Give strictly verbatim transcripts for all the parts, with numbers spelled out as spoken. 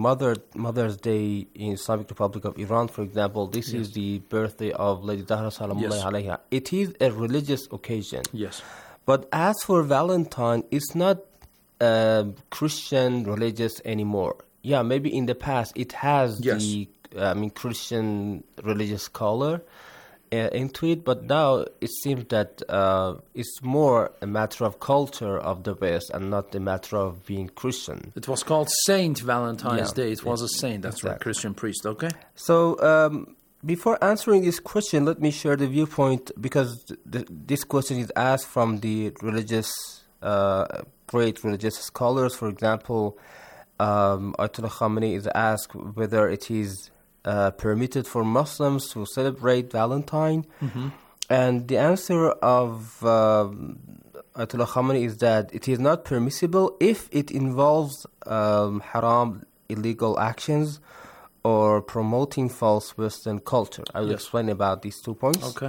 Mother Mother's Day in Islamic Republic of Iran, for example, this yes. is the birthday of Lady Zahra Salamullahi yes. alayha. It is a religious occasion. Yes. But as for Valentine, it's not uh, Christian religious anymore. Yeah, maybe in the past it has yes. the I mean Christian religious color uh, into it, but now it seems that uh, it's more a matter of culture of the West and not a matter of being Christian. It was called Saint Valentine's Yeah. Day. It was a saint. That's Exactly. right, Christian priest. Okay. So um, before answering this question, let me share the viewpoint, because th- this question is asked from the religious, uh, great religious scholars. For example, um, Ayatollah Khamenei is asked whether it is uh, permitted for Muslims to celebrate Valentine. Mm-hmm. And the answer of uh, Ayatollah Khamenei is that it is not permissible if it involves um, haram, illegal actions, or promoting false Western culture. I will yes. explain about these two points. Okay.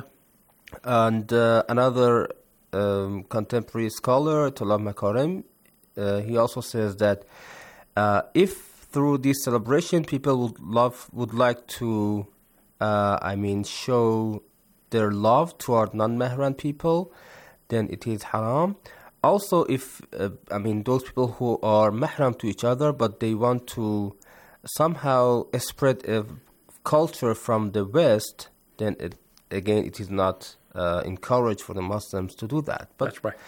And uh, another um, contemporary scholar, Ayatollah Makarem, uh, he also says that uh, if through this celebration people would love would like to, uh, I mean, show their love toward non-Mahram people, then it is haram. Also, if uh, I mean those people who are Mahram to each other, but they want to somehow spread a culture from the West, then it, again it is not uh, encouraged for the Muslims to do that. But that's right.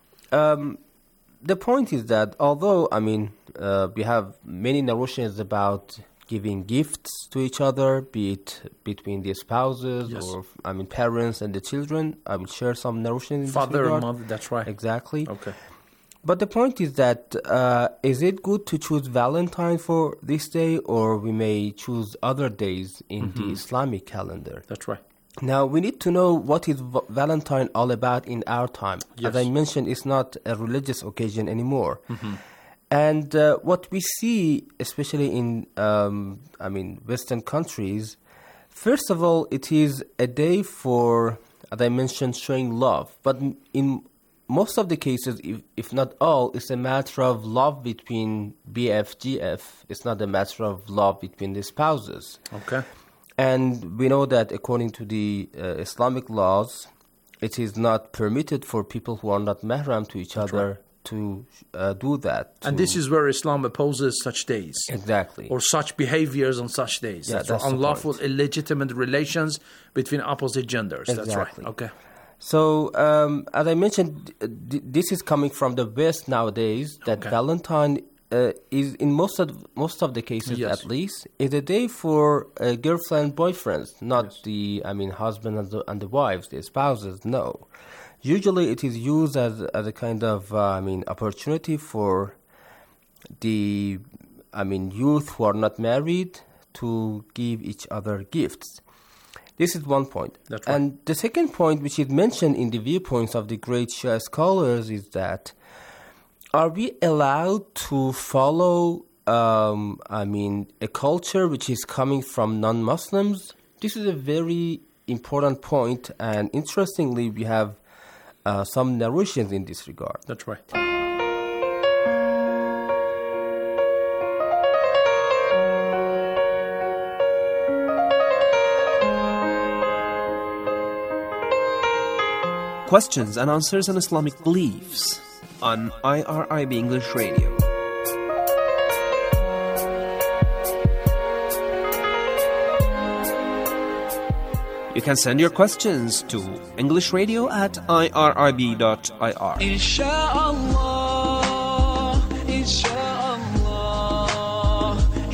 Um, the point is that although I mean uh, we have many narrations about giving gifts to each other, be it between the spouses yes. or I mean parents and the children. I will share some narrations in Father this regard. and mother, that's right. Exactly. Okay. But the point is that uh, is it good to choose Valentine for this day, or we may choose other days in mm-hmm. the Islamic calendar? That's right. Now, we need to know what is v- Valentine all about in our time. Yes. As I mentioned, it's not a religious occasion anymore. Mm-hmm. And uh, what we see, especially in, um, I mean, Western countries, first of all, it is a day for, as I mentioned, showing love. But in most of the cases, if, if not all, it's a matter of love between B F, G F. It's not a matter of love between the spouses. Okay. And we know that according to the uh, Islamic laws, it is not permitted for people who are not mahram to each That's other right. to uh, do that. And to- this is where Islam opposes such days. Exactly. Or such behaviors on such days. Yeah, that's that's right. the Unlawful, point. illegitimate relations between opposite genders. That's Exactly. right. Okay. So, um, as I mentioned, d- d- this is coming from the West nowadays, that Okay. Valentine uh, is, in most of most of the cases Yes. at least, is a day for uh, girlfriend boyfriends, not Yes. the, I mean, husband and the, and the wives, the spouses, no. Usually it is used as, as a kind of, uh, I mean, opportunity for the, I mean, youth who are not married to give each other gifts. This is one point. That's right. And the second point, which is mentioned in the viewpoints of the great Shia scholars, is that are we allowed to follow, um, I mean, a culture which is coming from non-Muslims? This is a very important point, and interestingly, we have uh, some narrations in this regard. That's right. Questions and answers on Islamic beliefs on I R I B English Radio. You can send your questions to English Radio at I R I B dot I R. Inshallah, inshallah,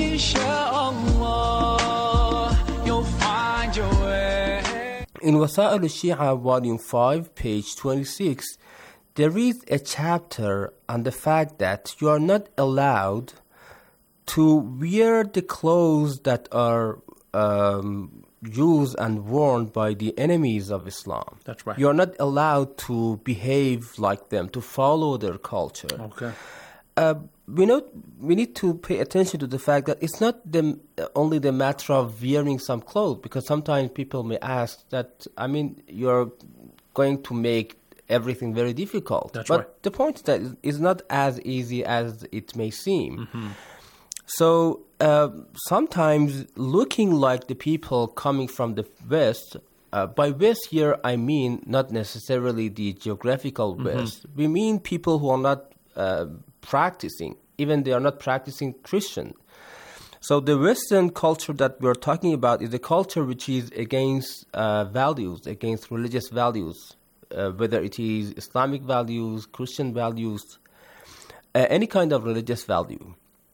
inshallah, you'll find your way. In Wasa'il al-Shia, Volume five, page twenty-six, there is a chapter on the fact that you are not allowed to wear the clothes that are um, used and worn by the enemies of Islam. That's right. You are not allowed to behave like them, to follow their culture. Okay. Uh, we know we need to pay attention to the fact that it's not the, only the matter of wearing some clothes, because sometimes people may ask that, I mean, you're going to make everything very difficult. That's but right. the point is that it's not as easy as it may seem. Mm-hmm. So uh, sometimes looking like the people coming from the West, uh, by West here I mean not necessarily the geographical West. We mean people who are not uh, practicing, even they are not practicing Christian. So the Western culture that we're talking about is a culture which is against uh, values, against religious values, uh, whether it is Islamic values, Christian values, uh, any kind of religious value.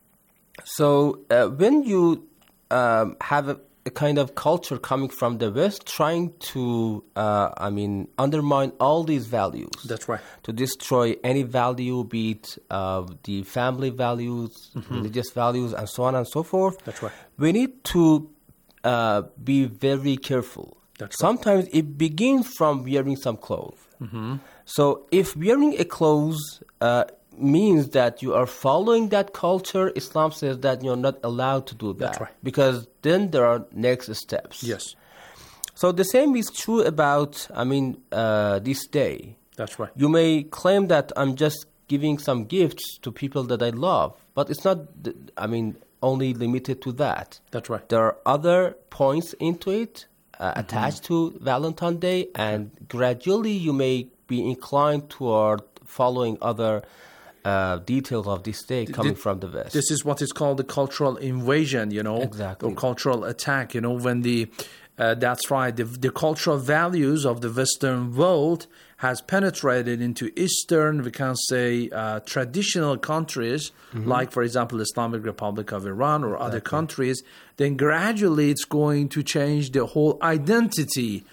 So uh, when you um, have a, a kind of culture coming from the West trying to, uh, I mean, undermine all these values. That's right. To destroy any value, be it uh, the family values, mm-hmm. religious values, and so on and so forth. That's right. We need to uh, be very careful. That's Sometimes right. it begins from wearing some clothes. Mm-hmm. So if wearing a clothes uh, means that you are following that culture, Islam says that you're not allowed to do that. That's right. Because then there are next steps. Yes. So the same is true about, I mean, uh, this day. That's right. You may claim that I'm just giving some gifts to people that I love, but it's not, I mean, only limited to that. That's right. There are other points into it uh, mm-hmm. attached to Valentine's Day, and gradually you may be inclined toward following other Uh, details of this day coming the, from the West. This is what is called the cultural invasion, you know, exactly. or cultural attack. You know, when the uh, that's right, the, the cultural values of the Western world has penetrated into Eastern, we can say, uh, traditional countries, mm-hmm. like, for example, Islamic Republic of Iran or exactly. other countries. Then gradually, it's going to change the whole identity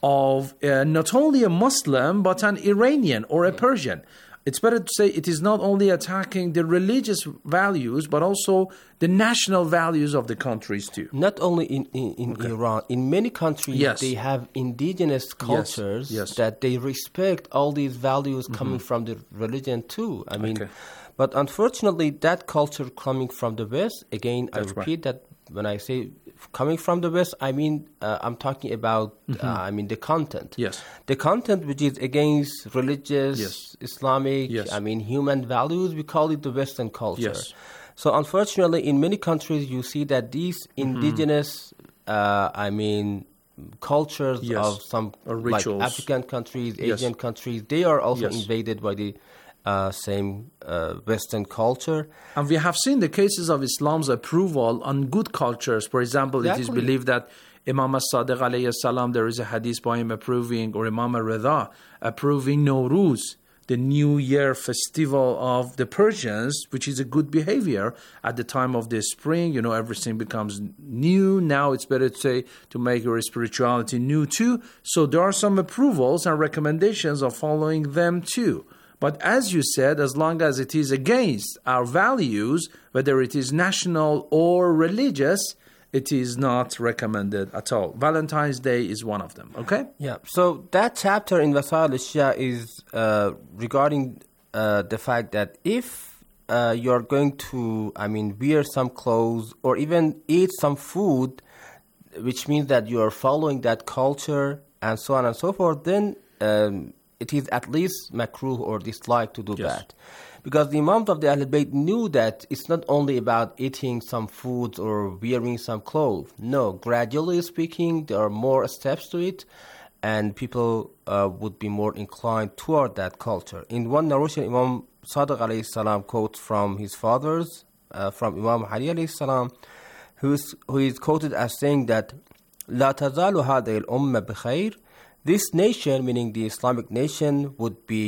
of uh, not only a Muslim but an Iranian or a Persian. It's better to say it is not only attacking the religious values, but also the national values of the countries too. Not only in, in, in okay. Iran, in many countries yes. they have indigenous cultures yes. Yes. that they respect all these values mm-hmm. coming from the religion too. I mean, okay. but unfortunately that culture coming from the West, again, That's I repeat right. that when I say coming from the West, I mean, uh, I'm talking about, mm-hmm. uh, I mean, the content. Yes. The content which is against religious, yes. Islamic, yes. I mean, human values, we call it the Western culture. Yes. So unfortunately, in many countries, you see that these indigenous, mm-hmm. uh, I mean, cultures yes. of some like African countries, Asian yes. countries, they are also yes. invaded by the Uh, same uh, Western culture. And we have seen the cases of Islam's approval on good cultures. For example, exactly. it is believed that Imam as-Sadiq alayhi salam, there is a hadith by him approving, or Imam al-Rida approving Nowruz, the New Year festival of the Persians, which is a good behavior at the time of the spring. You know, everything becomes new. Now it's better to say to make your spirituality new too. So there are some approvals and recommendations of following them too. But as you said, as long as it is against our values, whether it is national or religious, it is not recommended at all. Valentine's Day is one of them, okay? Yeah, so that chapter in Wasail al-Shia is uh, regarding uh, the fact that if uh, you're going to, I mean, wear some clothes or even eat some food, which means that you are following that culture and so on and so forth, then Um, it is at least makruh or disliked to do yes. that. Because the Imams of the Ahlul Bayt knew that it's not only about eating some foods or wearing some clothes. No, gradually speaking, there are more steps to it, and people uh, would be more inclined toward that culture. In one narration, Imam Sadiq alayhi salam quotes from his fathers, uh, from Imam Ali alayhi salam, who is, who is quoted as saying that, لا تزال هذه الأمة بخير. This nation, meaning the Islamic nation, would be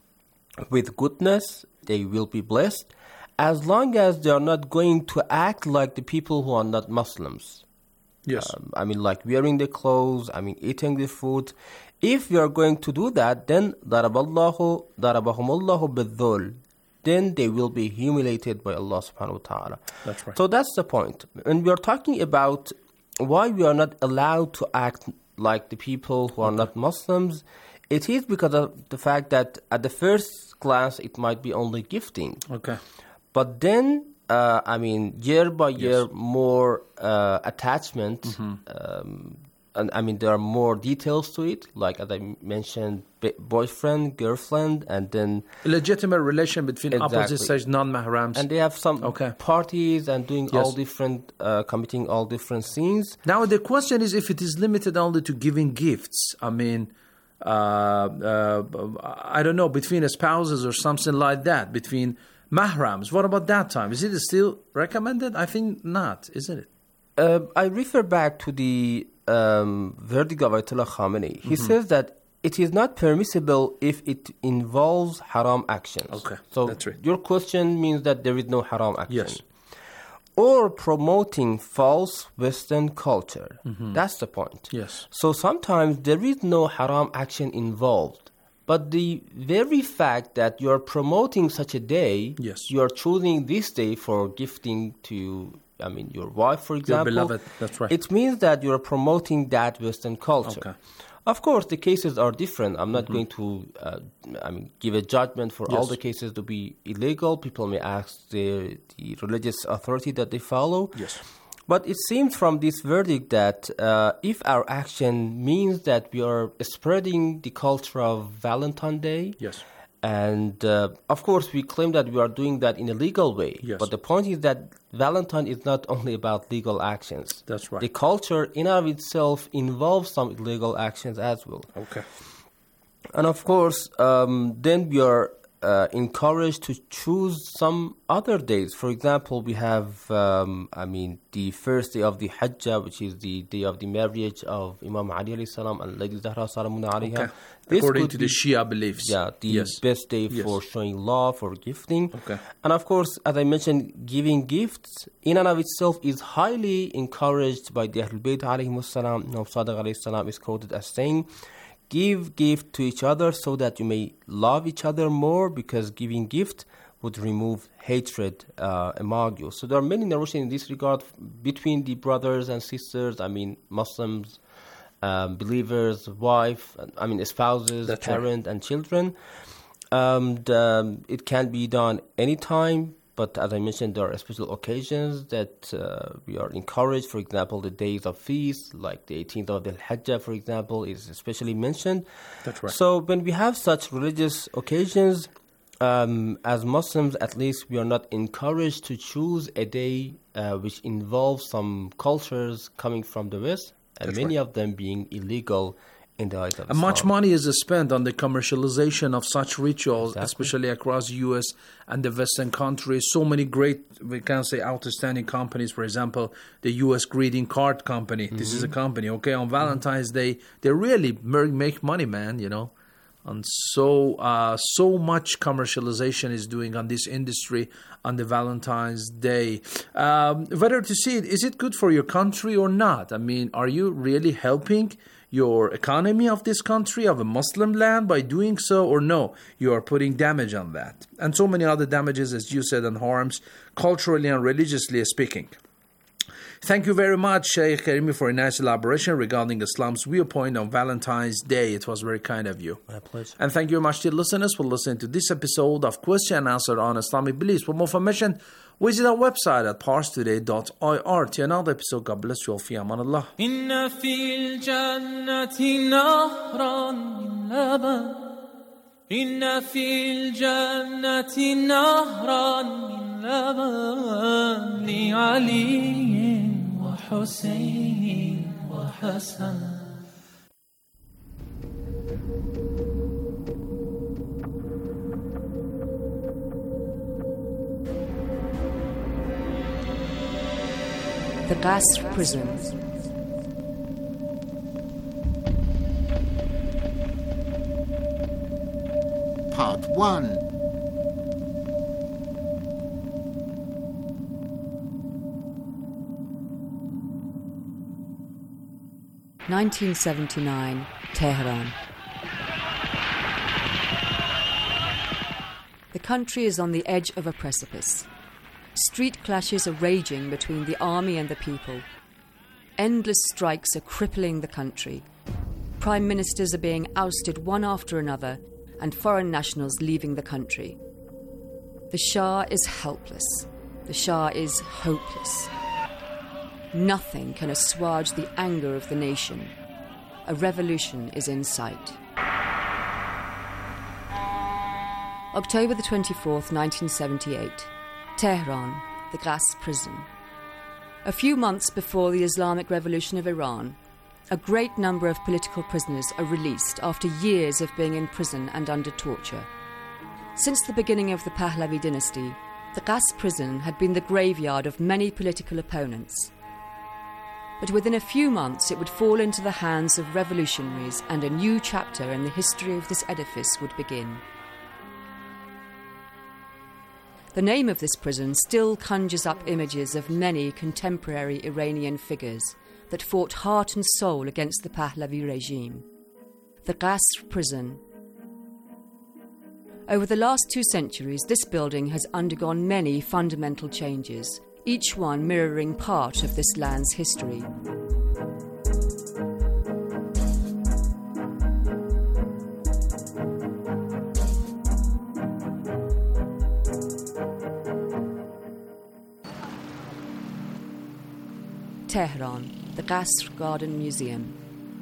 with goodness, they will be blessed, as long as they are not going to act like the people who are not Muslims. Yes. Um, I mean, like wearing the clothes, I mean, eating the food. If we are going to do that, then ضَرَبَ اللَّهُ ضَرَبَهُمُ اللَّهُ بِالذُّلِّ. Then they will be humiliated by Allah subhanahu wa ta'ala. That's right. So that's the point. And we are talking about why we are not allowed to act like the people who are not Muslims. It is because of the fact that at the first glance it might be only gifting. Okay. But then, uh, I mean, year by year, yes. more uh, attachment, mm-hmm. um, and I mean, there are more details to it, like as I mentioned, boyfriend, girlfriend, and then a legitimate relation between exactly. opposite sex, non-mahrams. And they have some okay. parties and doing yes. all different, uh, committing all different scenes. Now the question is if it is limited only to giving gifts. I mean, uh, uh, I don't know, between spouses or something like that, between mahrams. What about that time? Is it still recommended? I think not, isn't it? Uh, I refer back to the um, verdict of Ayatollah Khamenei. He mm-hmm. says that it is not permissible if it involves haram actions. Okay, so that's right. Your question means that there is no haram action. Yes. Or promoting false Western culture. Mm-hmm. That's the point. Yes. So sometimes there is no haram action involved. But the very fact that you are promoting such a day, yes. you are choosing this day for gifting to, I mean, your wife, for example. Your beloved, that's right. It means that you are promoting that Western culture. Okay. Of course, the cases are different. I'm not mm-hmm. going to, uh, I mean, give a judgment for yes. all the cases to be illegal. People may ask the, the religious authority that they follow. Yes. But it seems from this verdict that uh, if our action means that we are spreading the culture of Valentine's Day, yes. and uh, of course we claim that we are doing that in a legal way, yes. but the point is that Valentine is not only about legal actions. That's right. The culture in and of itself involves some illegal actions as well. Okay. And of course, um, then we are Uh, encouraged to choose some other days. For example, we have, um, I mean, the first day of the Hajjah, which is the day of the marriage of Imam Ali alayhi salam and Lady Zahra salamun alayha. Okay. According to be, the Shia beliefs. Yeah, the yes. best day yes. for showing love, for gifting. Okay. And of course, as I mentioned, giving gifts in and of itself is highly encouraged by the Ahlul Bayt alayhi salam. Imam Sadiq alayhi salam is quoted as saying, give gift to each other so that you may love each other more, because giving gift would remove hatred uh, among you. So there are many narrations in this regard between the brothers and sisters, I mean Muslims, um, believers, wife, I mean spouses, That's parent right. and children. Um, and, um, it can be done anytime. But as I mentioned, there are special occasions that uh, we are encouraged. For example, the days of feast, like the eighteenth of the Hajjah, for example, is especially mentioned. That's right. So when we have such religious occasions, um, as Muslims, at least, we are not encouraged to choose a day uh, which involves some cultures coming from the West, and That's many right. of them being illegal in the eyes of and Islam. much money is spent on the commercialization of such rituals, exactly. especially across U S and the Western countries. So many great, we can say, outstanding companies. For example, the U S greeting card company. Mm-hmm. This is a company, okay? On Valentine's mm-hmm. Day, they really make money, man, you know. And so, uh, so much commercialization is doing on this industry on the Valentine's Day. Um, whether to see it, is it good for your country or not? I mean, are you really helping your economy of this country, of a Muslim land, by doing so, or no, you are putting damage on that? And so many other damages, as you said, and harms, culturally and religiously speaking. Thank you very much, Sheikh Karimi, for a nice elaboration regarding Islam's viewpoint on Valentine's Day. It was very kind of you. My pleasure. And thank you very much to listeners for listening to this episode of Question and Answer on Islamic Beliefs. For more information, visit our website at pars today dot I R. To another episode, God bless you all. Fi aman Allah. Inna fil jannati nahran min laban. Inna fil jannati nahran min laban. Li aliyin wa Husayn wa Hasan. The Qasr Prison. Part one. nineteen seventy-nine, Tehran. The country is on the edge of a precipice. Street clashes are raging between the army and the people. Endless strikes are crippling the country. Prime ministers are being ousted one after another, and foreign nationals leaving the country. The Shah is helpless. The Shah is hopeless. Nothing can assuage the anger of the nation. a revolution is in sight. October the twenty-fourth, nineteen seventy-eight. Tehran, the gas prison. A few months before the Islamic Revolution of Iran, a great number of political prisoners are released after years of being in prison and under torture. Since the beginning of the Pahlavi dynasty, the gas prison had been the graveyard of many political opponents. But within a few months it would fall into the hands of revolutionaries and a new chapter in the history of this edifice would begin. The name of this prison still conjures up images of many contemporary Iranian figures that fought heart and soul against the Pahlavi regime. The Qasr prison. Over the last two centuries, this building has undergone many fundamental changes, each one mirroring part of this land's history. Tehran, the Qasr Garden Museum.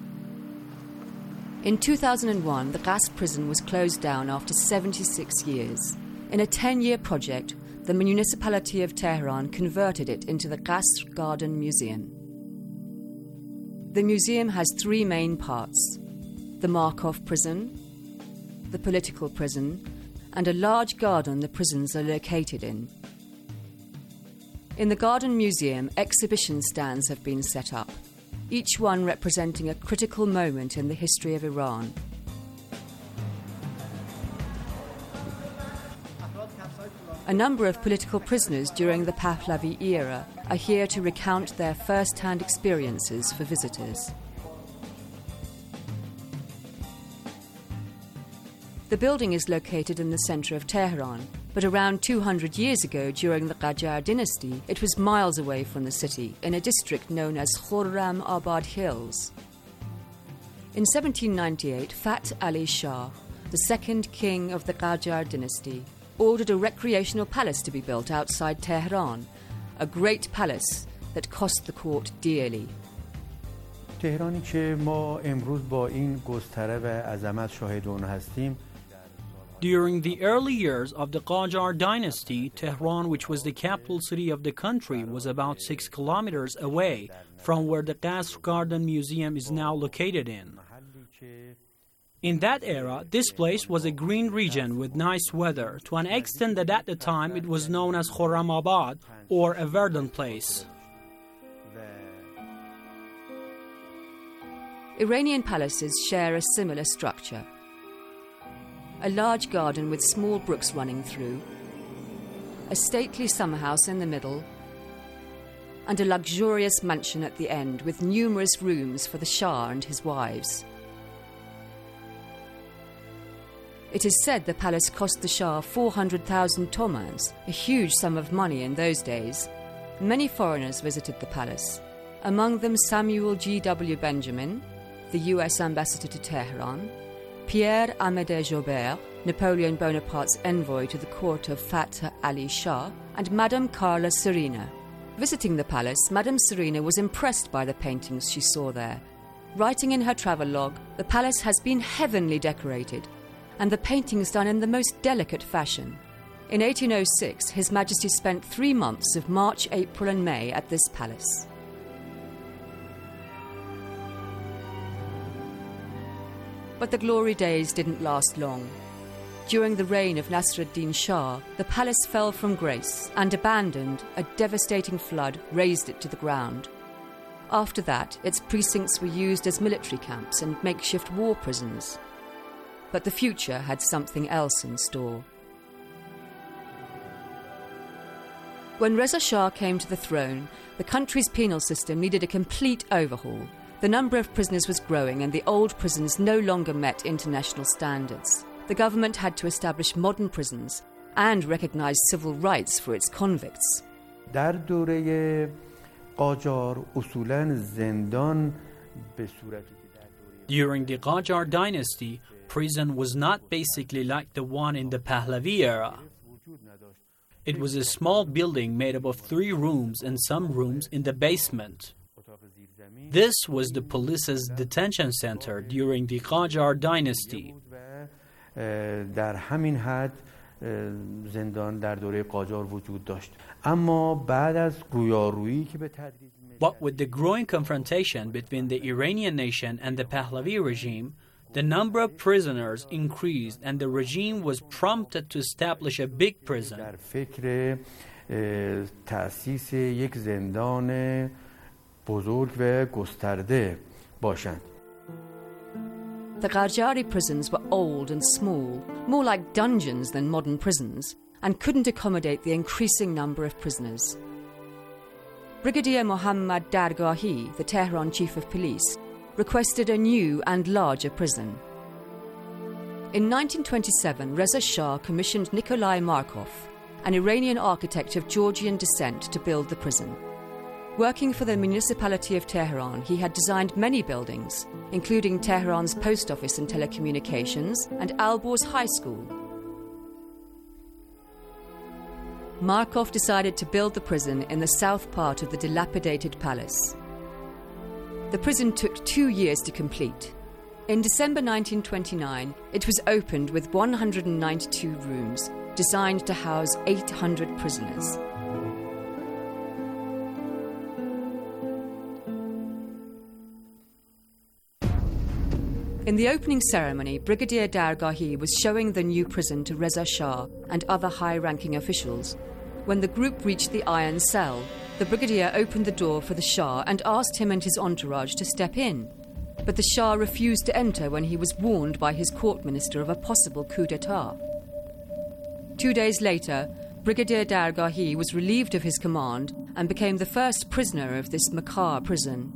In two thousand one, the Qasr prison was closed down after seventy-six years. In a ten-year project, the municipality of Tehran converted it into the Qasr Garden Museum. The museum has three main parts: the Markov prison, the political prison, and a large garden the prisons are located in. In the Garden Museum, exhibition stands have been set up, each one representing a critical moment in the history of Iran. A number of political prisoners during the Pahlavi era are here to recount their first-hand experiences for visitors. The building is located in the centre of Tehran, but around two hundred years ago, during the Qajar dynasty, it was miles away from the city, in a district known as Khurram Abad Hills. In seventeen ninety-eight, Fath Ali Shah, the second king of the Qajar dynasty, ordered a recreational palace to be built outside Tehran, a great palace that cost the court dearly. تهرانی که ما امروز با این گستره و عظمت شاهد اون هستیم. During the early years of the Qajar dynasty, Tehran, which was the capital city of the country, was about six kilometers away from where the Qasr Garden Museum is now located in. In that era, this place was a green region with nice weather, to an extent that at the time it was known as Khurramabad, or a verdant place. Iranian palaces share a similar structure. A large garden with small brooks running through, a stately summer house in the middle, and a luxurious mansion at the end with numerous rooms for the Shah and his wives. It is said the palace cost the Shah four hundred thousand tomans, a huge sum of money in those days. Many foreigners visited the palace, among them Samuel G. W. Benjamin, the U S ambassador to Tehran, Pierre Amédée Joubert, Napoleon Bonaparte's envoy to the court of Fath Ali Shah, and Madame Carla Serena. Visiting the palace, Madame Serena was impressed by the paintings she saw there. Writing in her travelogue, the palace has been heavenly decorated, and the paintings done in the most delicate fashion. In eighteen oh six, His Majesty spent three months of March, April and May at this palace. But the glory days didn't last long. During the reign of Nasruddin Shah, the palace fell from grace, and abandoned, a devastating flood razed it to the ground. After that, its precincts were used as military camps and makeshift war prisons. But the future had something else in store. When Reza Shah came to the throne, the country's penal system needed a complete overhaul. The number of prisoners was growing and the old prisons no longer met international standards. The government had to establish modern prisons and recognize civil rights for its convicts. در دوره قاجار اصولاً زندان به صورتی During the Qajar dynasty, prison was not basically like the one in the Pahlavi era. It was a small building made up of three rooms and some rooms in the basement. This was the police's detention center during the Qajar dynasty. در همین حد زندان در دوره قاجار وجود داشت. اما بعد از رویارویی که به تدریج But with the growing confrontation between the Iranian nation and the Pahlavi regime, the number of prisoners increased and the regime was prompted to establish a big prison. در فکر تأسیس یک زندان بزرگ و گسترده باشند. The Qajari prisons were old and small, more like dungeons than modern prisons, and couldn't accommodate the increasing number of prisoners. Brigadier Mohammad Dargahi, the Tehran chief of police, requested a new and larger prison. In nineteen twenty-seven, Reza Shah commissioned Nikolai Markov, an Iranian architect of Georgian descent, to build the prison. Working for the municipality of Tehran, he had designed many buildings, including Tehran's post office and telecommunications and Alborz High School. Markov decided to build the prison in the south part of the dilapidated palace. The prison took two years to complete. In December nineteen twenty-nine, it was opened with one hundred ninety-two rooms, designed to house eight hundred prisoners. In the opening ceremony, Brigadier Dargahi was showing the new prison to Reza Shah and other high-ranking officials. When the group reached the iron cell, the brigadier opened the door for the Shah and asked him and his entourage to step in. But the Shah refused to enter when he was warned by his court minister of a possible coup d'etat. Two days later, Brigadier Dargahi was relieved of his command and became the first prisoner of this Makkah prison.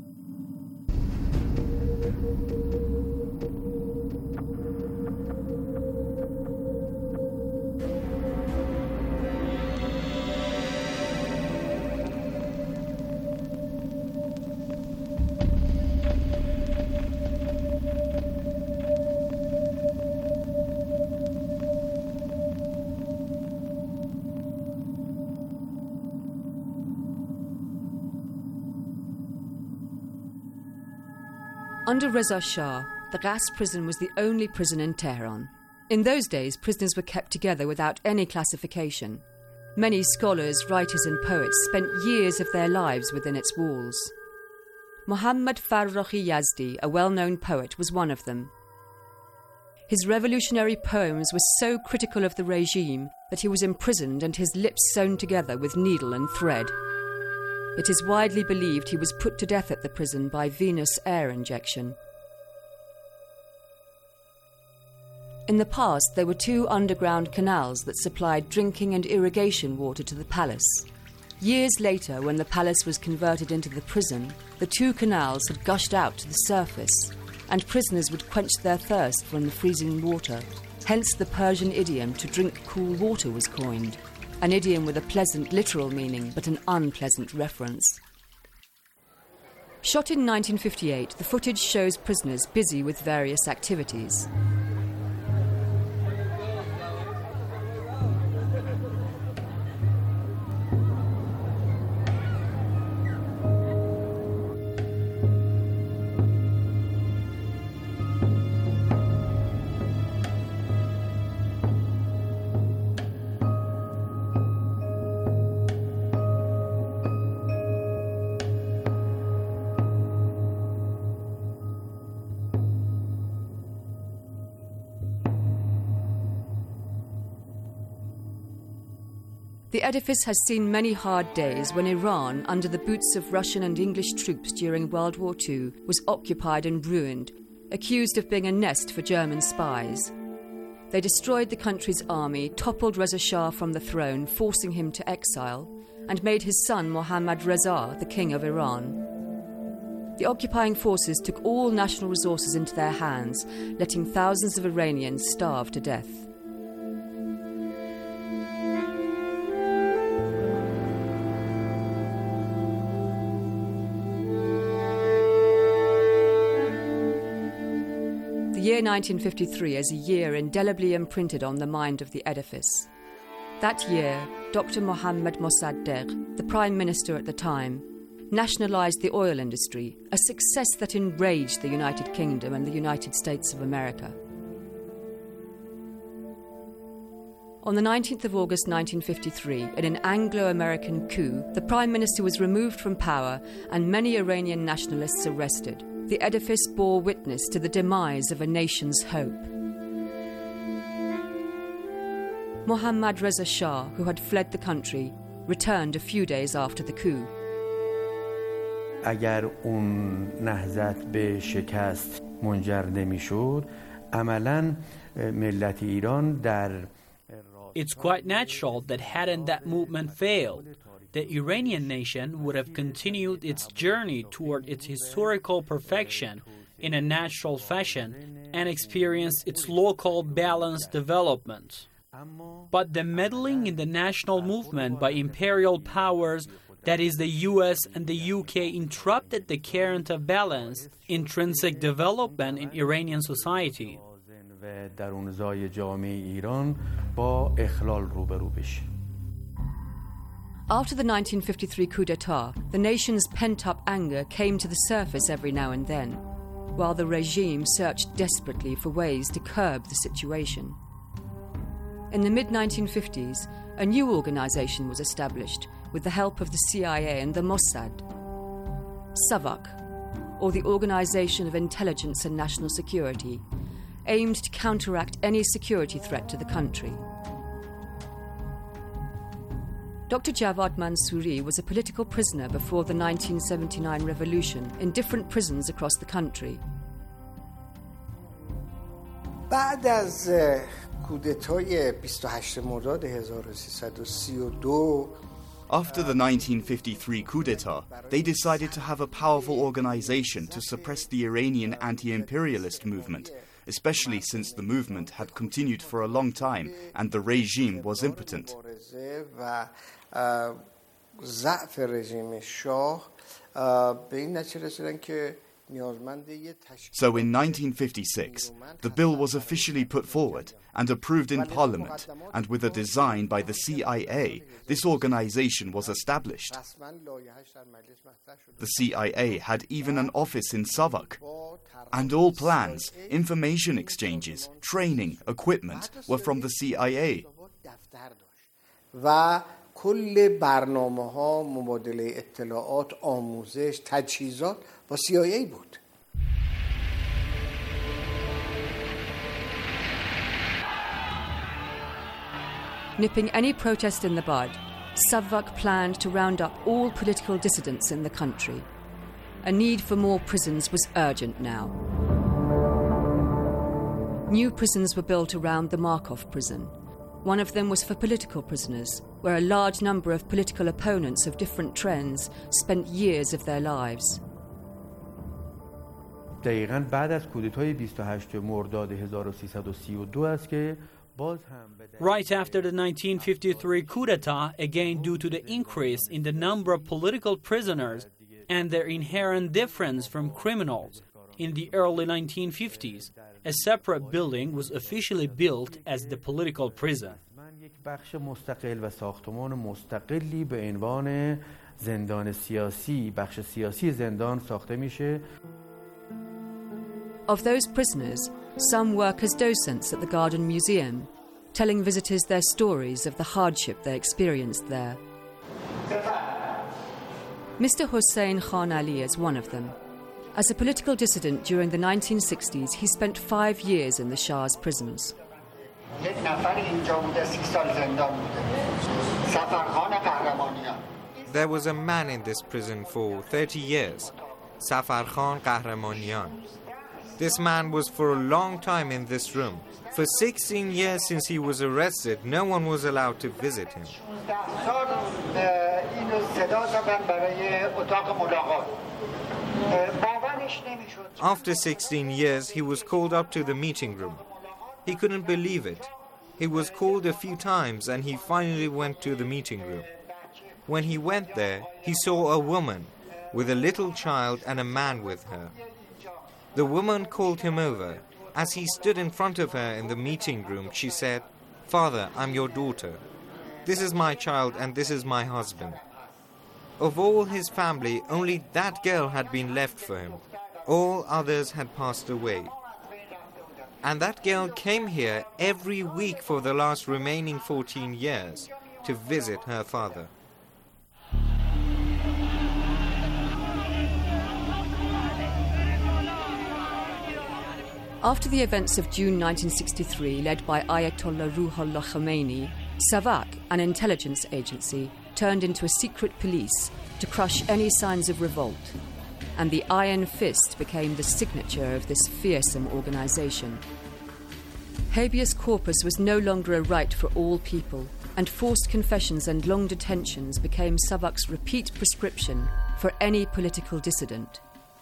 Under Reza Shah, the gas prison was the only prison in Tehran. In those days, prisoners were kept together without any classification. Many scholars, writers and poets spent years of their lives within its walls. Muhammad Farrokhi Yazdi, a well-known poet, was one of them. His revolutionary poems were so critical of the regime that he was imprisoned and his lips sewn together with needle and thread. It is widely believed he was put to death at the prison by venous air injection. In the past, there were two underground canals that supplied drinking and irrigation water to the palace. Years later, when the palace was converted into the prison, the two canals had gushed out to the surface, and prisoners would quench their thirst from the freezing water. Hence the Persian idiom, "to drink cool water," was coined. An idiom with a pleasant literal meaning, but an unpleasant reference. Shot in nineteen fifty-eight, the footage shows prisoners busy with various activities. The edifice has seen many hard days when Iran, under the boots of Russian and English troops during World War Two, was occupied and ruined, accused of being a nest for German spies. They destroyed the country's army, toppled Reza Shah from the throne, forcing him to exile, and made his son Mohammad Reza the king of Iran. The occupying forces took all national resources into their hands, letting thousands of Iranians starve to death. The year nineteen fifty-three is a year indelibly imprinted on the mind of the edifice. That year, Doctor Mohammad Mossadegh, the Prime Minister at the time, nationalised the oil industry, a success that enraged the United Kingdom and the United States of America. On the nineteenth of August nineteen fifty-three, in an Anglo-American coup, the Prime Minister was removed from power and many Iranian nationalists arrested. The edifice bore witness to the demise of a nation's hope. Mohammad Reza Shah, who had fled the country, returned a few days after the coup. اگر اون نهضت به شکست منجر نمی‌شد، عملاً ملت ایران در It's quite natural that hadn't that movement failed, the Iranian nation would have continued its journey toward its historical perfection in a natural fashion and experienced its local balanced development. But the meddling in the national movement by imperial powers, that is the U S and the U K, interrupted the current of balance, intrinsic development in Iranian society. After the nineteen fifty-three coup d'etat, the nation's pent-up anger came to the surface every now and then, while the regime searched desperately for ways to curb the situation. In the mid nineteen fifties, a new organisation was established with the help of the C I A and the Mossad, SAVAK, or the Organisation of Intelligence and National Security, aimed to counteract any security threat to the country. Doctor Javad Mansouri was a political prisoner before the nineteen seventy-nine revolution in different prisons across the country. بعد از کودتای بیست و هشتم مرداد هزار و سیصد و سی و دو After the nineteen fifty-three coup d'etat, they decided to have a powerful organization to suppress the Iranian anti-imperialist movement, especially since the movement had continued for a long time and the regime was impotent. So in nineteen fifty-six, the bill was officially put forward and approved in Parliament, and with a design by the C I A, this organization was established. The C I A had even an office in Savak, and all plans, information exchanges, training, equipment were from the C I A. و کل برنامه‌ها، مبادله اطلاعات، آموزش، تجهیزات با C I A بود. Nipping any protest in the bud, Savak planned to round up all political dissidents in the country. A need for more prisons was urgent now. New prisons were built around the Markov prison. One of them was for political prisoners, where a large number of political opponents of different trends spent years of their lives. دقیقاً بعد از کودتای بیست و هشتم مرداد هزار و سیصد و سی و دو است که Right after the nineteen fifty-three coup d'etat, again due to the increase in the number of political prisoners and their inherent difference from criminals, in the early nineteen fifties, a separate building was officially built as the political prison. بخش مستقل و ساختمان مستقلی به عنوان زندان سیاسی، بخش سیاسی زندان ساخته میشه. Of those prisoners, some work as docents at the Garden Museum, telling visitors their stories of the hardship they experienced there. Mister Hossein Khan Ali is one of them. As a political dissident during the nineteen sixties, he spent five years in the Shah's prisons. There was a man in this prison for thirty years, Safar Khan Kahramanian. This man was for a long time in this room. For sixteen years since he was arrested, no one was allowed to visit him. After sixteen years, he was called up to the meeting room. He couldn't believe it. He was called a few times and he finally went to the meeting room. When he went there, he saw a woman with a little child and a man with her. The woman called him over. As he stood in front of her in the meeting room, she said, "Father, I'm your daughter. This is my child and this is my husband." Of all his family, only that girl had been left for him. All others had passed away. And that girl came here every week for the last remaining fourteen years to visit her father. After the events of June nineteen sixty-three, led by Ayatollah Ruhollah Khomeini, SAVAK, an intelligence agency, turned into a secret police to crush any signs of revolt, and the Iron Fist became the signature of this fearsome organisation. Habeas corpus was no longer a right for all people, and forced confessions and long detentions became SAVAK's repeat prescription for any political dissident.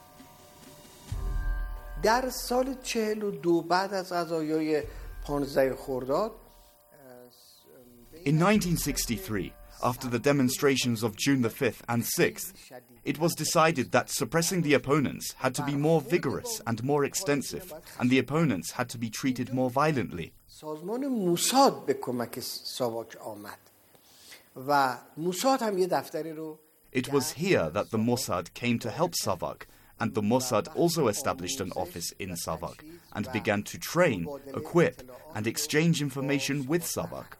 در سال چهل و دو بعد از قضایای پانزده خرداد In nineteen sixty-three, after the demonstrations of June the fifth and sixth, it was decided that suppressing the opponents had to be more vigorous and more extensive, and the opponents had to be treated more violently. سازمان موساد به کمک ساواک آمد و موساد هم یه دفتری رو It was here that the Mossad came to help SAVAK, and the Mossad also established an office in SAVAK and began to train, equip, and exchange information with SAVAK.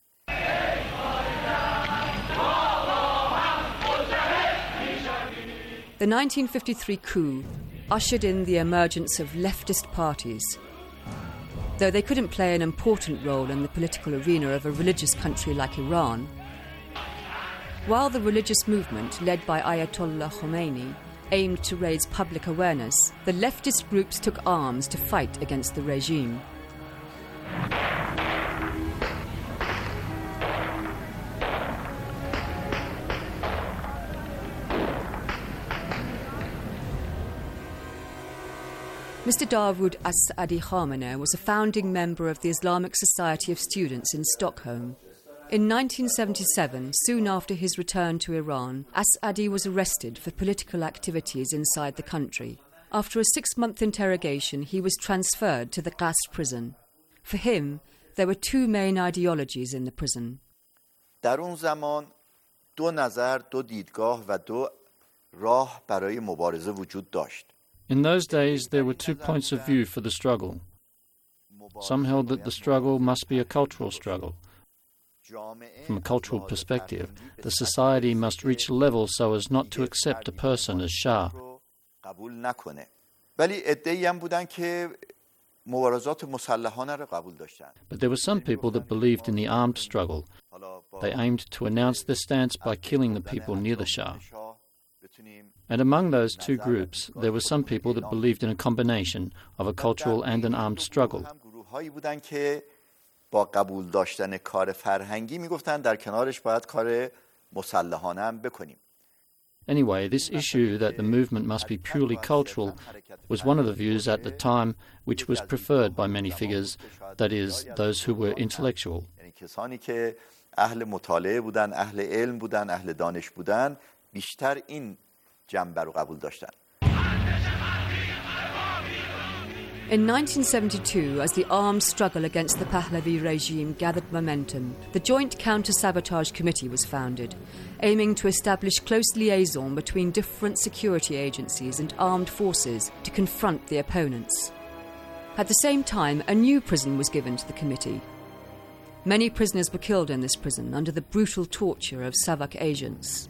The nineteen fifty-three coup ushered in the emergence of leftist parties. Though they couldn't play an important role in the political arena of a religious country like Iran, while the religious movement led by Ayatollah Khomeini aimed to raise public awareness, the leftist groups took arms to fight against the regime. Mister Dawood As'adi Khamenei was a founding member of the Islamic Society of Students in Stockholm. In nineteen seventy-seven, soon after his return to Iran, As'adi was arrested for political activities inside the country. After a six-month interrogation, he was transferred to the Qasr prison. For him, there were two main ideologies in the prison. در اون زمان دو نظر، دو دیدگاه و دو راه برای مبارزه وجود داشت. In those days, there were two points of view for the struggle. Some held that the struggle must be a cultural struggle. From a cultural perspective, the society must reach a level so as not to accept a person as Shah. But there were some people that believed in the armed struggle. They aimed to announce their stance by killing the people near the Shah. And among those two groups, there were some people that believed in a combination of a cultural and an armed struggle. Anyway, this issue that the movement must be purely cultural was one of the views at the time which was preferred by many figures, that is, those who were intellectual. In nineteen seventy-two, as the armed struggle against the Pahlavi regime gathered momentum, the Joint Counter-Sabotage Committee was founded, aiming to establish close liaison between different security agencies and armed forces to confront the opponents. At the same time, a new prison was given to the committee. Many prisoners were killed in this prison under the brutal torture of SAVAK agents.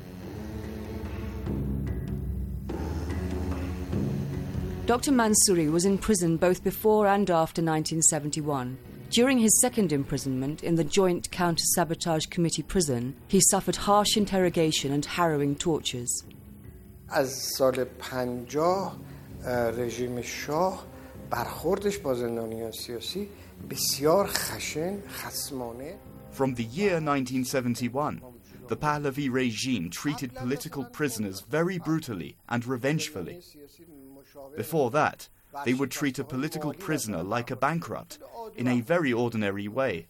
Doctor Mansouri was in prison both before and after nineteen seventy-one. During his second imprisonment in the Joint Counter-Sabotage Committee prison, he suffered harsh interrogation and harrowing tortures. از سال پنجاه رژیم شاه برخوردش با زندانیان سیاسی بسیار خشن خصمانه. From the year nineteen seventy-one, the Pahlavi regime treated political prisoners very brutally and revengefully. Before that, they would treat a political prisoner like a bankrupt, in a very ordinary way.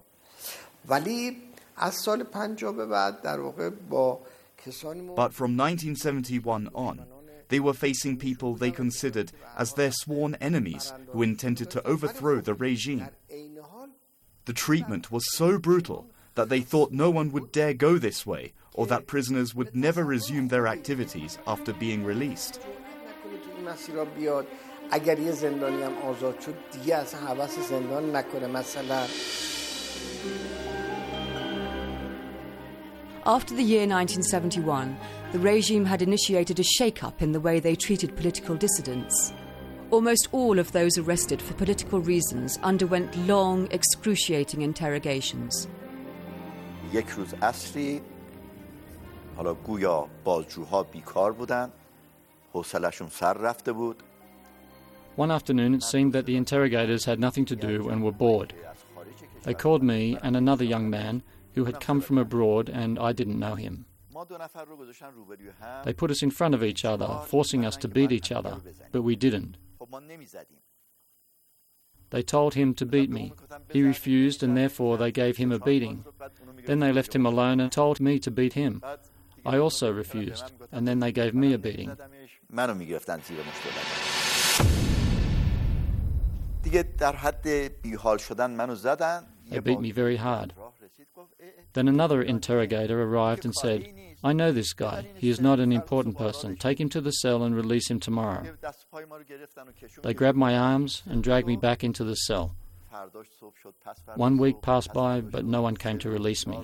But from nineteen seventy-one on, they were facing people they considered as their sworn enemies who intended to overthrow the regime. The treatment was so brutal that they thought no one would dare go this way or that prisoners would never resume their activities after being released. اگر یه زندانی هم آزاد شد دیگه اصلا حواس زندان نکنه مثلا. After the year nineteen seventy-one, the regime had initiated a shake-up in the way they treated political dissidents. Almost all of those arrested for political reasons underwent long, excruciating interrogations. یک روز عصری حالا گویا بازجوها بیکار بودن، حوصله‌شون سر رفته بود. One afternoon it seemed that the interrogators had nothing to do and were bored. They called me and another young man who had come from abroad and I didn't know him. They put us in front of each other, forcing us to beat each other, but we didn't. They told him to beat me. He refused and therefore they gave him a beating. Then they left him alone and told me to beat him. I also refused and then they gave me a beating. They beat me very hard. Then another interrogator arrived and said, I know this guy. He is not an important person. Take him to the cell and release him tomorrow. They grabbed my arms and dragged me back into the cell. One week passed by, but no one came to release me.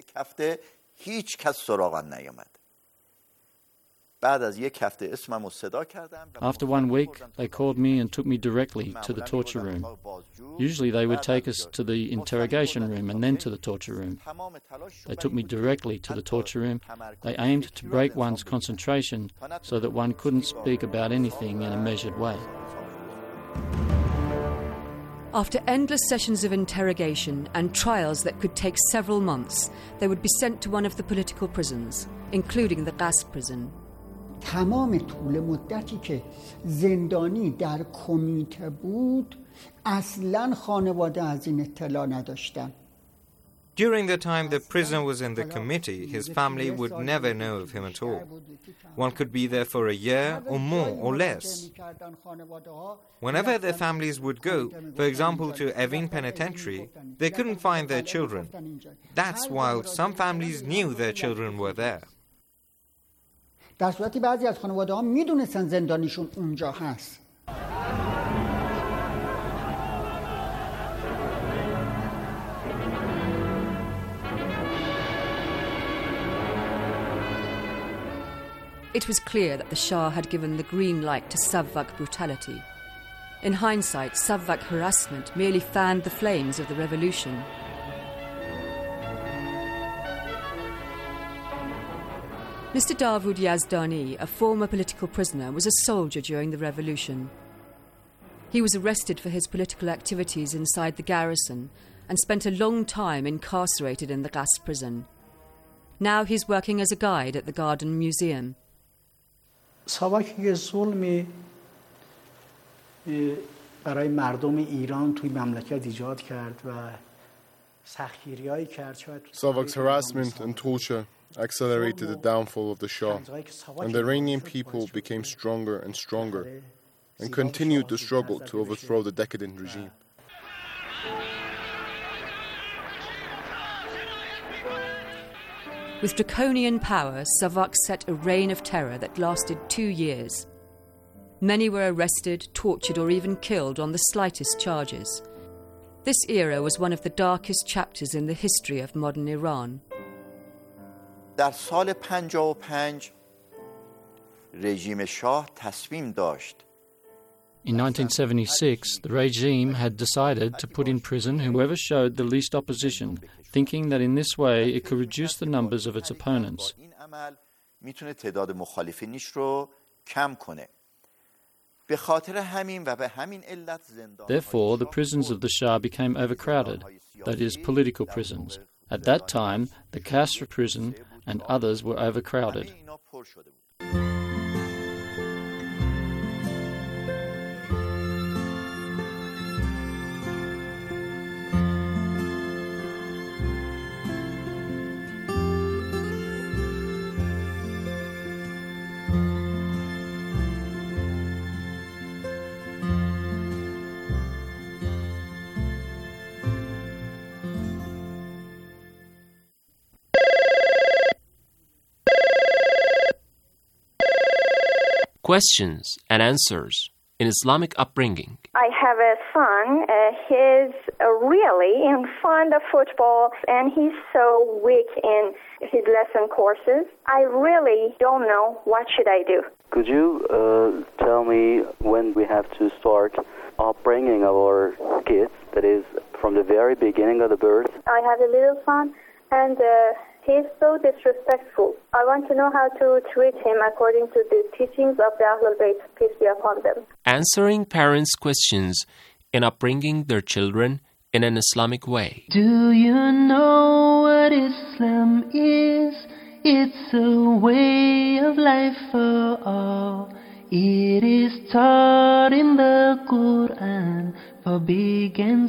After one week, they called me and took me directly to the torture room. Usually they would take us to the interrogation room and then to the torture room. They took me directly to the torture room. They aimed to break one's concentration so that one couldn't speak about anything in a measured way. After endless sessions of interrogation and trials that could take several months, they would be sent to one of the political prisons, including the Qasr prison. تمام طول مدتی که زندانی در کمیته بود اصلاً خانواده از این اطلاع نداشتن. During the time the prisoner was in the committee, his family would never know of him at all. One could be there for a year or more or less. Whenever their families would go, for example to Evin Penitentiary, they couldn't find their children. That's while some families knew their children were there. در صورتی بعضی از خانواده ها میدونستن زندانیشون اونجا هست. It was clear that the Shah had given the green light to Savak brutality. In hindsight, Savak harassment merely fanned the flames of the revolution. Mister Davood Yazdani, a former political prisoner, was a soldier during the revolution. He was arrested for his political activities inside the garrison and spent a long time incarcerated in the Qasr prison. Now he's working as a guide at the Garden Museum. ساواک یه ظلمی برای مردم ایران توی مملکت ایجاد کرد و سختگیری‌هایی کرد. Savak's harassment and torture accelerated the downfall of the Shah, and the Iranian people became stronger and stronger and continued the struggle to overthrow the decadent regime. With draconian power, Savak set a reign of terror that lasted two years. Many were arrested, tortured, or even killed on the slightest charges. This era was one of the darkest chapters in the history of modern Iran. در سال پنجاه و پنج رژیم شاه تصمیم داشت. In nineteen seventy-six, the regime had decided to put in prison whoever showed the least opposition, thinking that in this way it could reduce the numbers of its opponents. میتونه تعداد مخالفینش رو کم کنه. به خاطر همین و به همین علت زندان. Therefore, the prisons of the Shah became overcrowded, that is, political prisons. At that time, the Qasr prison and others were overcrowded. Questions and answers in Islamic upbringing. I have a son. Uh, he's uh, really in fond of football, and he's so weak in his lesson courses. I really don't know what should I do. Could you uh, tell me when we have to start upbringing our kids, that is, from the very beginning of the birth? I have a little son, and uh, he's so disrespectful. I want to know how to treat him according to the teachings of the Ahlul Bayt, peace be upon them. Answering parents' questions in upbringing their children in an Islamic way. Do you know what Islam is? It's a way of life for all. It is taught in the Quran for big and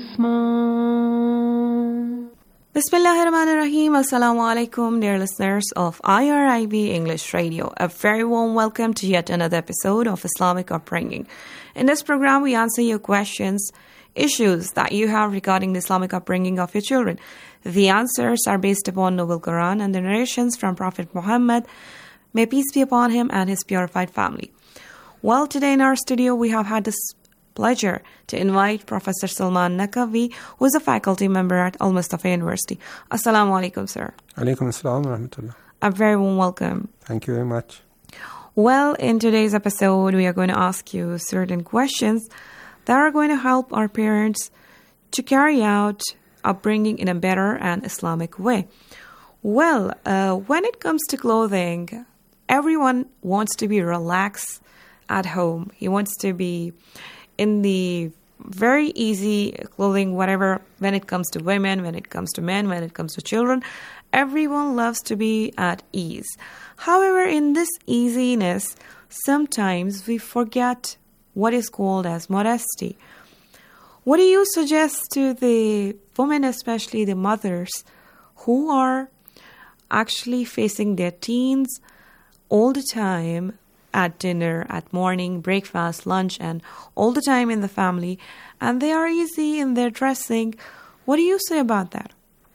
small. Bismillahirrahmanirrahim. Assalamu alaikum, dear listeners of I R I B English Radio. A very warm welcome to yet another episode of Islamic Upbringing. In this program, we answer your questions, issues that you have regarding the Islamic upbringing of your children. The answers are based upon Noble Quran and the narrations from Prophet Muhammad, may peace be upon him and his purified family. Well, today in our studio, we have had this pleasure to invite Professor Salman Naqvi, who is a faculty member at Al Mustafa University. Assalamu alaikum, sir. Alaikum assalam wa rahmatullah. A very warm welcome. Thank you very much. Well, in today's episode, we are going to ask you certain questions that are going to help our parents to carry out upbringing in a better and Islamic way. Well, uh, when it comes to clothing, everyone wants to be relaxed at home. He wants to be in the very easy clothing, whatever, when it comes to women, when it comes to men, when it comes to children. Everyone loves to be at ease. However, in this easiness, sometimes we forget what is called as modesty. What do you suggest to the women, especially the mothers, who are actually facing their teens all the time, at dinner, at morning, breakfast, lunch, and all the time in the family, and they are easy in their dressing? What do you say about that?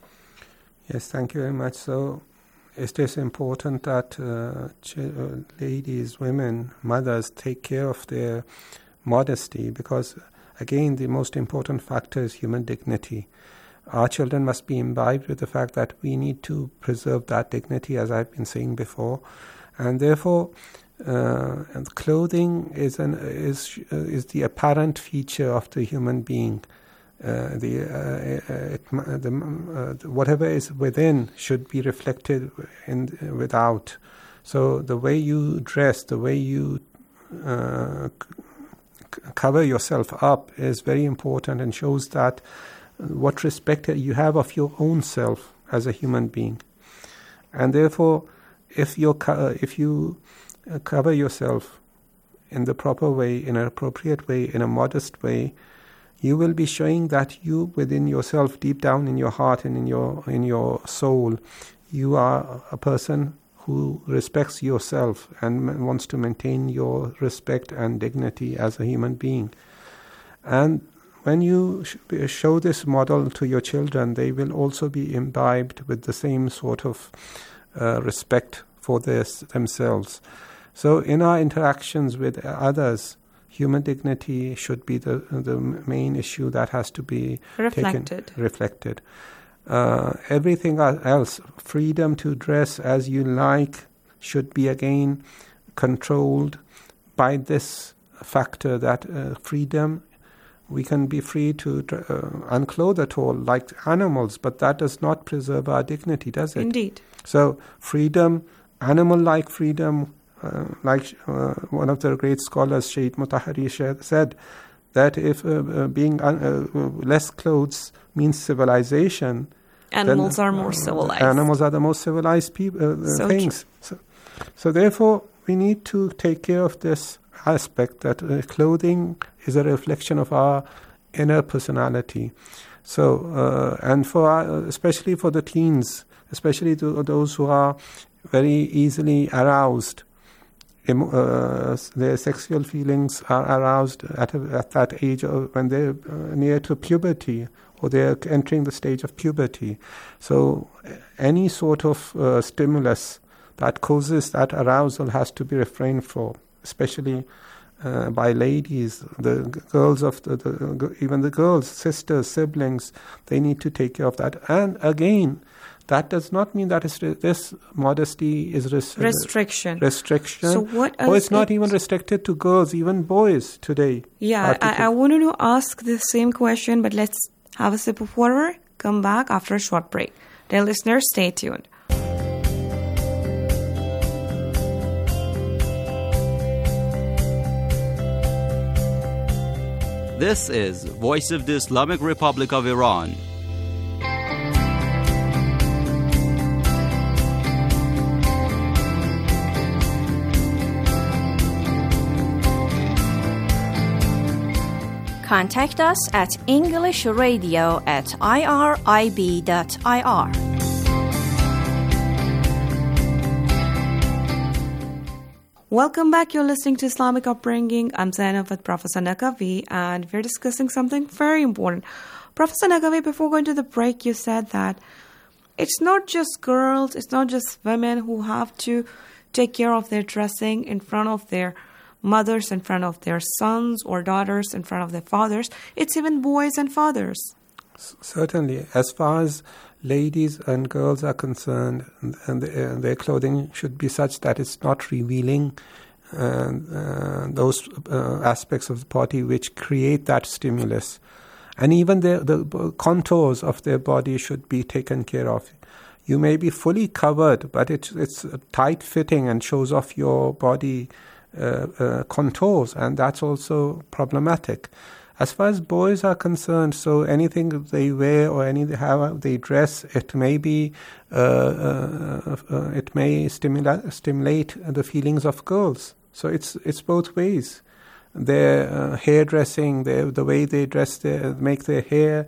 Yes, thank you very much. So it is important that uh, ch- uh, ladies, women, mothers take care of their modesty, because, again, the most important factor is human dignity. Our children must be imbibed with the fact that we need to preserve that dignity, as I've been saying before, and therefore Uh, and clothing is an is uh, is the apparent feature of the human being. Uh, the, uh, it, the uh, whatever is within should be reflected in without. So the way you dress, the way you uh, c- cover yourself up is very important and shows that what respect you have of your own self as a human being. And therefore, if you uh, if you cover yourself in the proper way, in an appropriate way, in a modest way, you will be showing that you, within yourself, deep down in your heart and in your in your soul, you are a person who respects yourself and wants to maintain your respect and dignity as a human being. And when you show this model to your children, they will also be imbibed with the same sort of uh, respect for this, themselves. So in our interactions with others, human dignity should be the the main issue that has to be reflected. Taken, reflected. Uh, everything else, freedom to dress as you like, should be again controlled by this factor that uh, freedom, we can be free to uh, unclothe at all like animals, but that does not preserve our dignity, does it? Indeed. So freedom, animal-like freedom, uh, like uh, one of the great scholars, Shaykh Mutahari, said, that if uh, uh, being un- uh, less clothes means civilization, animals then, are more civilized. Animals are the most civilized peop- uh, so things. So, so therefore, we need to take care of this aspect that uh, clothing is a reflection of our inner personality. So, uh, and for our, especially for the teens, especially to those who are very easily aroused, uh, their sexual feelings are aroused at, a, at that age of, when they're uh, near to puberty, or they're entering the stage of puberty. So any sort of uh, stimulus that causes that arousal has to be refrained for, especially uh, by ladies, the g- girls of the, the even the girls, sisters, siblings, they need to take care of that. And again, that does not mean that is re- this modesty is res- restriction. Restriction. So what Oh, it's not it, even restricted to girls, even boys today. Yeah, I, I wanted to ask the same question, but let's have a sip of water, come back after a short break. Dear listeners, stay tuned. This is Voice of the Islamic Republic of Iran. Contact us at English Radio at irib dot I R. Welcome back. You're listening to Islamic Upbringing. I'm Zainab with Professor Nagavi, and we're discussing something very important. Professor Nagavi, before going to the break, you said that it's not just girls, it's not just women who have to take care of their dressing in front of their mothers, in front of their sons or daughters, in front of their fathers. It's even boys and fathers. S- certainly. As far as ladies and girls are concerned, and their, their clothing should be such that it's not revealing uh, uh, those uh, aspects of the body which create that stimulus. And even the, the contours of their body should be taken care of. You may be fully covered, but it's, it's tight-fitting and shows off your body uh, uh, contours, and that's also problematic. As far as boys are concerned, so anything they wear or any how they dress, it may be uh, uh, uh, it may stimulate stimulate the feelings of girls. So it's it's both ways. Their uh, hairdressing, their the way they dress, their make their hair.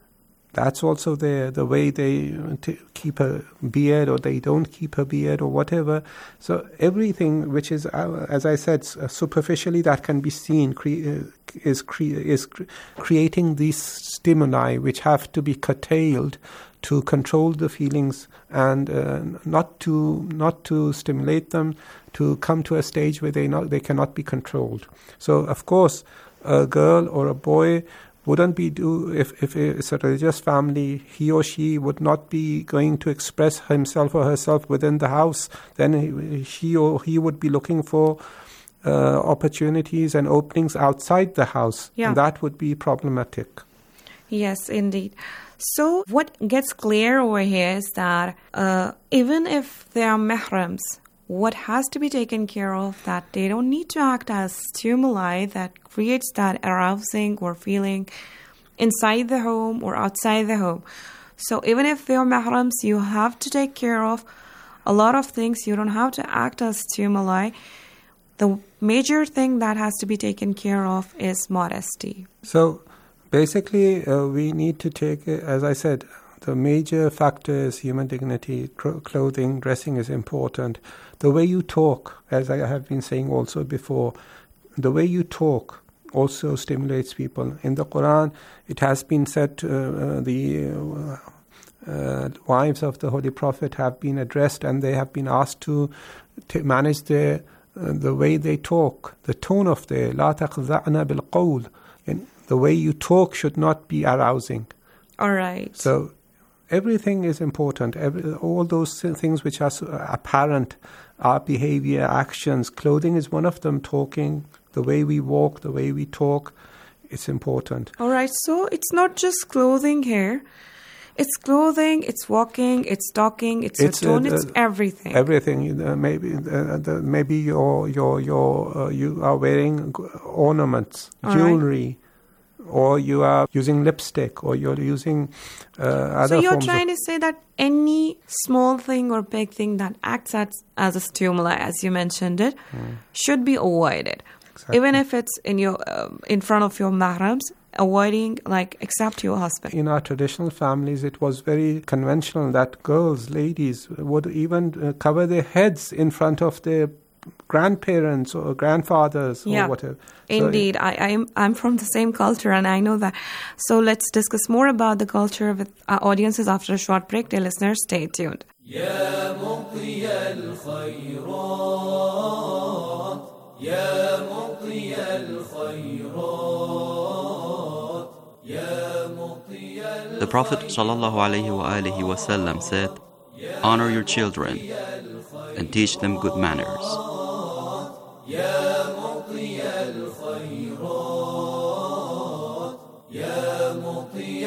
That's also there, the way they t- keep a beard or they don't keep a beard or whatever. So everything which is, uh, as I said, superficially that can be seen cre- is cre- is cre- creating these stimuli which have to be curtailed to control the feelings and uh, not to not to stimulate them to come to a stage where they not they cannot be controlled. So of course, a girl or a boy wouldn't be do if, if it's a religious family, he or she would not be going to express himself or herself within the house. Then he, she or he would be looking for uh, opportunities and openings outside the house. Yeah. And that would be problematic. Yes, indeed. So what gets clear over here is that uh, even if they are mahrams, what has to be taken care of, that they don't need to act as stimuli that creates that arousing or feeling inside the home or outside the home. So even if they're mahrams, you have to take care of a lot of things. You don't have to act as stimuli. The major thing that has to be taken care of is modesty. So basically, uh, we need to take, as I said, the major factor is human dignity. Clothing, dressing is important. The way you talk, as I have been saying also before, the way you talk also stimulates people. In the Quran, it has been said uh, uh, the uh, uh, wives of the Holy Prophet have been addressed and they have been asked to, to manage their, uh, the way they talk, the tone of their لا تخضعن بالقول. And the way you talk should not be arousing. All right. So everything is important. Every, all those things which are apparent, our behavior, actions, clothing is one of them. Talking, the way we walk, the way we talk, it's important. All right. So it's not just clothing here. It's clothing, it's walking, it's talking, it's, it's a tone, uh, it's everything. Everything. Uh, maybe uh, the, maybe your your your uh, you are wearing ornaments, All jewelry. Right. Or you are using lipstick, or you're using uh, other So you're forms trying of to say that any small thing or big thing that acts as, as a stimuli, as you mentioned it, mm. should be avoided. Exactly. Even if it's in your uh, in front of your mahrams, avoiding, like, except your husband. In our traditional families, it was very conventional that girls, ladies, would even uh, cover their heads in front of their grandparents or grandfathers yeah, or whatever. Indeed. So, I, I'm, I'm from the same culture and I know that. So let's discuss more about the culture with our audiences after a short break. Dear listeners, stay tuned. يا مطي الخيرات يا مطي The Prophet ﷺ said, honor your children and teach them good manners. يا مطي الخيرات يا مطي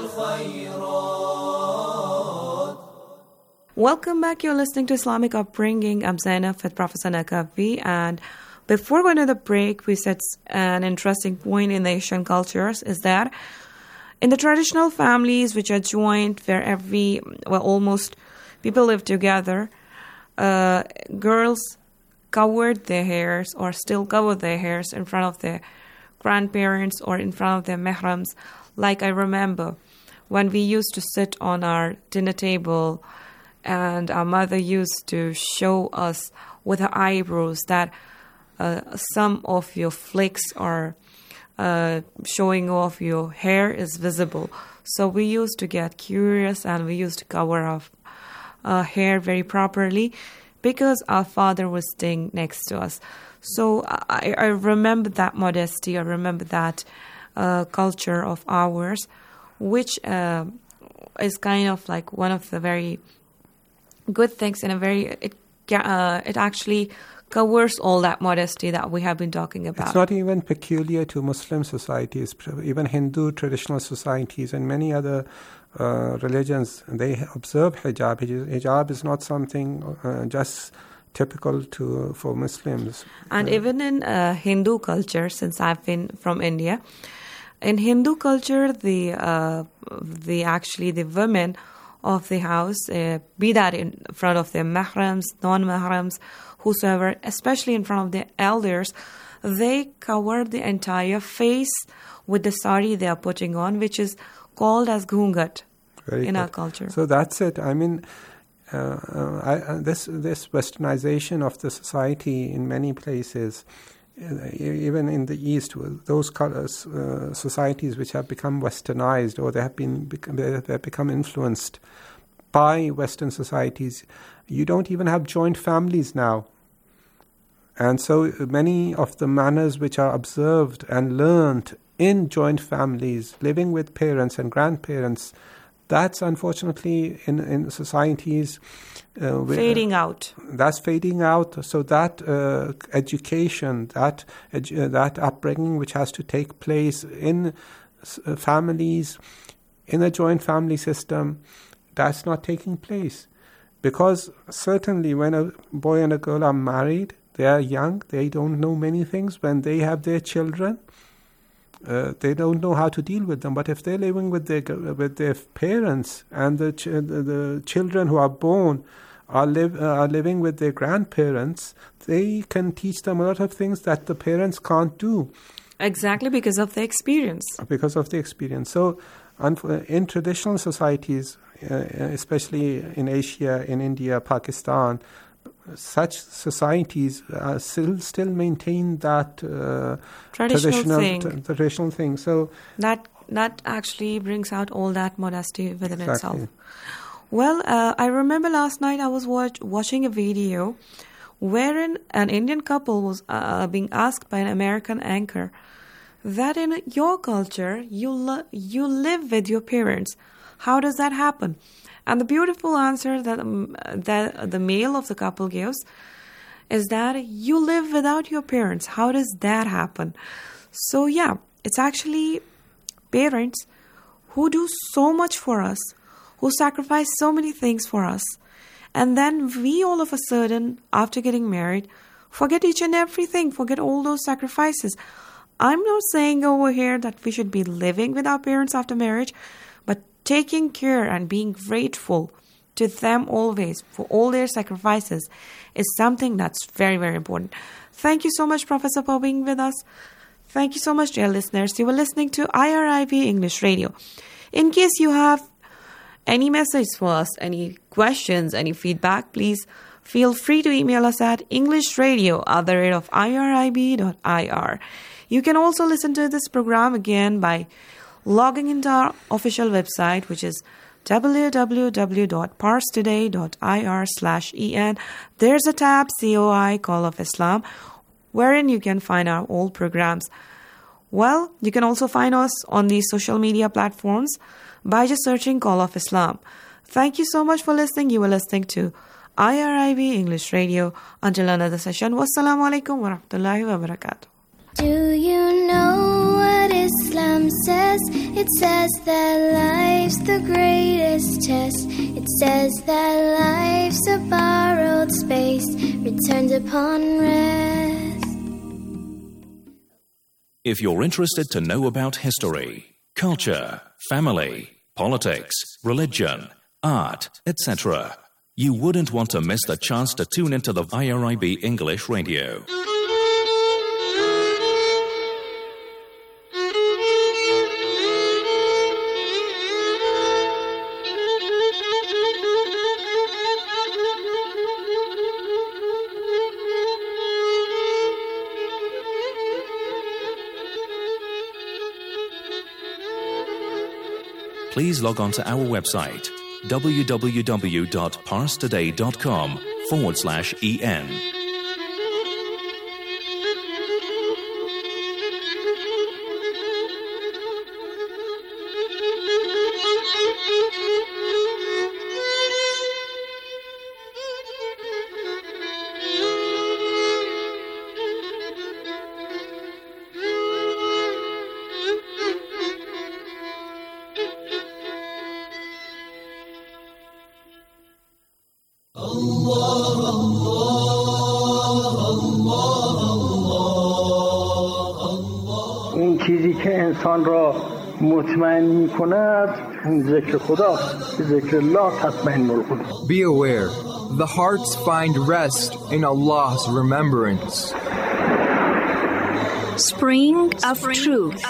الخيرات. Welcome back. You're listening to Islamic Upbringing. I'm Zainab with Professor Nakavi, and before going to the break, we said an interesting point in the Asian cultures is that in the traditional families, which are joint, where every, well, almost people live together, uh, girls covered their hairs or still cover their hairs in front of their grandparents or in front of their mahrams. Like I remember when we used to sit on our dinner table and our mother used to show us with her eyebrows that uh, some of your flicks are uh, showing off, your hair is visible. So we used to get curious and we used to cover our uh, hair very properly because our father was staying next to us. So I, I remember that modesty, I remember that uh, culture of ours, which uh, is kind of like one of the very good things, and a very it uh, it actually covers all that modesty that we have been talking about. It's not even peculiar to Muslim societies, even Hindu traditional societies and many other uh, religions. They observe hijab. Hijab is not something uh, just typical to for Muslims. And uh, even in uh, Hindu culture, since I've been from India, in Hindu culture, the uh, the actually the women of the house, uh, be that in front of their mahrams, non-mahrams, whosoever, especially in front of their elders, they cover the entire face with the sari they are putting on, which is called as ghungat in good. Our culture. So that's it. I mean, uh, uh, I, uh, this this westernization of the society in many places, uh, even in the East, those colors, uh, societies which have become westernized or they have been they have become influenced by Western societies, you don't even have joint families now. And so many of the manners which are observed and learned in joint families, living with parents and grandparents, that's unfortunately in, in societies uh, fading uh, out. That's fading out. So that uh, education, that edu- uh, that upbringing which has to take place in uh, families, in a joint family system, that's not taking place. Because certainly when a boy and a girl are married, they are young, they don't know many things. When they have their children, uh, they don't know how to deal with them. But if they're living with their with their parents and the ch- the, the children who are born are live uh, are living with their grandparents, they can teach them a lot of things that the parents can't do. Exactly, because of the experience. Because of the experience. So in traditional societies, uh, especially in Asia, in India, Pakistan, such societies uh, still still maintain that uh, traditional, traditional thing. T- traditional thing. So that that actually brings out all that modesty within exactly. itself. Well, uh, I remember last night I was watch- watching a video wherein an Indian couple was uh, being asked by an American anchor that in your culture you lo- you live with your parents. How does that happen? And the beautiful answer that um, that the male of the couple gives is that you live without your parents. How does that happen? So yeah, it's actually parents who do so much for us, who sacrifice so many things for us, and then we all of a sudden, after getting married, forget each and everything, forget all those sacrifices. I'm not saying over here that we should be living with our parents after marriage, but taking care and being grateful to them always for all their sacrifices is something that's very, very important. Thank you so much, Professor, for being with us. Thank you so much, dear listeners. You were listening to I R I B English Radio. In case you have any message for us, any questions, any feedback, please feel free to email us at englishradio at the rate of irib dot I R. You can also listen to this program again by logging into our official website, which is w w w dot pars today dot I R slash E N. There's a tab, C O I, Call of Islam. wherein you can find our old programs. Well, you can also find us on these social media platforms by just searching Call of Islam. Thank you so much for listening. You were listening to I R I B English Radio. Until another session, wassalamu alaikum wa rahmatullahi wa barakatuh. Do you know what Islam says? It says that life's the greatest test. It says that life's a borrowed space, returned upon rest. If you're interested to know about history, culture, family, politics, religion, art, et cetera, you wouldn't want to miss the chance to tune into the I R I B English Radio. Please log on to our website, www.parstoday.com forward slash en. اون چیزی که انسان را مطمئن می کند ذکر خداست. ذکر الله تطمئن القلوب. Be aware, the hearts find rest in Allah's remembrance. Spring of Truth.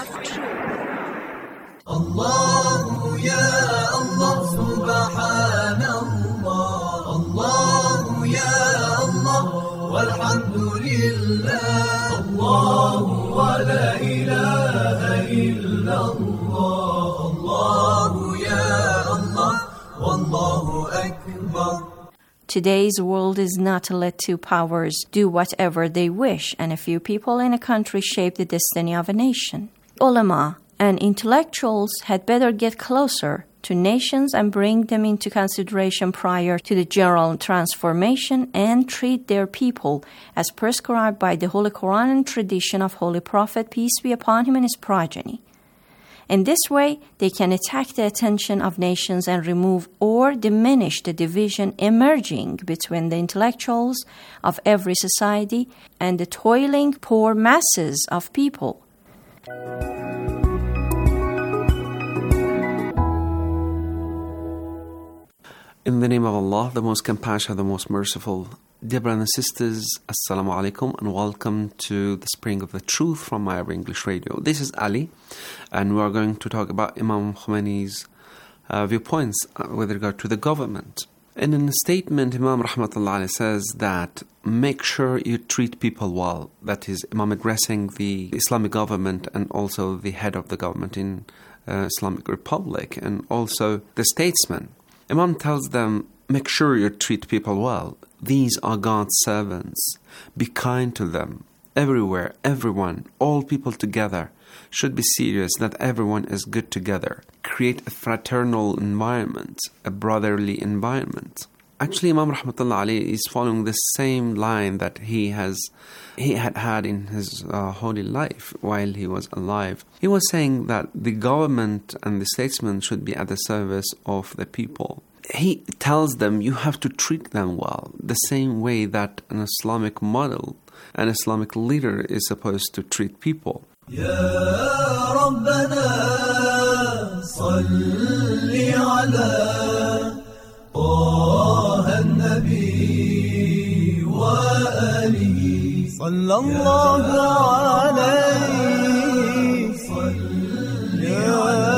Allah ya Allah subhanallah. Allah ya Allah walhamdulillah. Allah wa la ilaha illallah. Allah ya Allah wallahu akbar. Today's world is not to let two powers do whatever they wish, and a few people in a country shape the destiny of a nation. Ulama and intellectuals had better get closer to nations and bring them into consideration prior to the general transformation and treat their people as prescribed by the Holy Quran and tradition of Holy Prophet, peace be upon him, and his progeny. In this way, they can attack the attention of nations and remove or diminish the division emerging between the intellectuals of every society and the toiling poor masses of people. In the name of Allah, the most compassionate, the most merciful. Dear brothers and sisters, Assalamu alaikum, and welcome to the Spring of the Truth from I R I B English Radio. This is Ali, and we are going to talk about Imam Khomeini's uh, viewpoints with regard to the government. And in a statement, Imam Rahmatullah Alayhi says that make sure you treat people well. That is, Imam addressing the Islamic government and also the head of the government in uh, Islamic Republic, and also the statesmen. Imam tells them, make sure you treat people well. These are God's servants. Be kind to them. Everywhere, everyone, all people together should be serious that everyone is good together. Create a fraternal environment, a brotherly environment. Actually, Imam Rahmatullah Alayhi is following the same line that he has he had had in his uh, holy life while he was alive. He was saying that the government and the statesmen should be at the service of the people. He tells them you have to treat them well, the same way that an Islamic model, an Islamic leader is supposed to treat people. Ya Rabbana salli ala Taha an-Nabi wa alihi sallallahu alayhi salli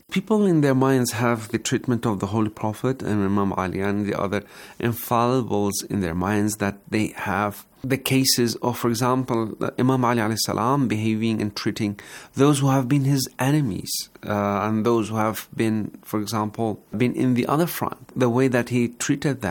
People in their minds have the treatment of the Holy Prophet and Imam Ali and the other infallibles in their minds, that they have the cases of, for example, Imam Ali alayhi salam behaving and treating those who have been his enemies uh, and those who have been, for example, been in the other front, the way that he treated them.